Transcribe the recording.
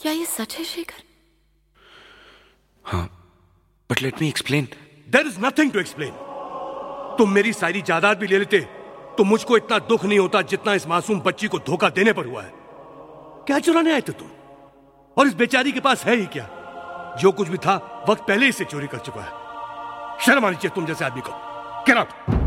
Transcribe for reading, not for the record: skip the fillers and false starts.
क्या ये सच है शेखर? हाँ, but let me explain. There is nothing to explain. तुम मेरी सारी जायदाद भी ले लेते तो मुझको इतना दुख नहीं होता जितना इस मासूम बच्ची को धोखा देने पर हुआ है। क्या चुराने आए थे तुम? और इस बेचारी के पास है ही क्या? जो कुछ भी था वक्त पहले ही से चोरी कर चुका है। शर्म आनी चाहिए तुम जैसे आदमी को। Get out.